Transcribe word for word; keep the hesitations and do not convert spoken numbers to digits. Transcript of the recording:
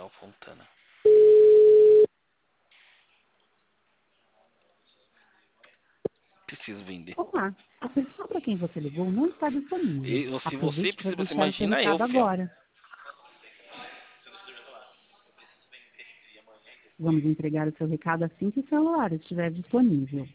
Léo Fontana. Preciso vender. Olá, a pessoa para quem você ligou não está disponível. E, se você Aproveite para precisa, você deixar o seu imagina eu, recado fiel. agora. Vamos entregar o seu recado assim que o celular estiver disponível.